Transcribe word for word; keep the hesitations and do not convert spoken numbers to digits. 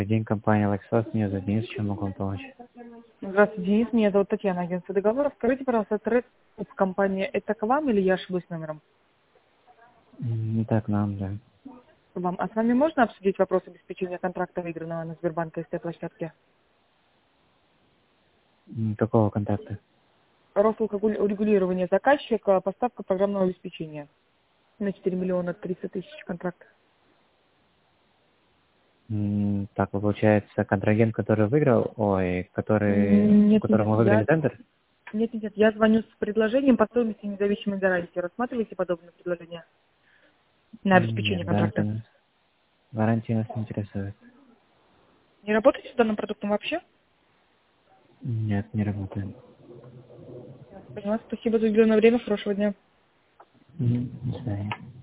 День, компания Lexus, меня зовут Денис, чем могу вам помочь? Здравствуйте, Денис. Меня зовут Татьяна, агентство договоров. Скажите, пожалуйста, тред компания это к вам или я ошиблась номером? М, Так, нам, да. К вам. А с вами можно обсудить вопрос обеспечения контракта, выигранного на Сбербанк СТ-площадке? М, Какого контакта? Рост урегулирования заказчика, поставка программного обеспечения на четыре миллиона триста тысяч контракт. М, Так, получается, контрагент, который выиграл, ой, который, у Нет, нет, которого мы выиграли я... тендер? Нет, нет, нет, я звоню с предложением по стоимости независимой гарантии. Рассматриваете подобное предложение на М, Нет, обеспечение гарантия контракта? нас, гарантия нас не интересует. Не работаете с данным продуктом вообще? Нет, не работает. Поняла. Спасибо за уделенное время. Хорошего дня. Мгм, До свидания.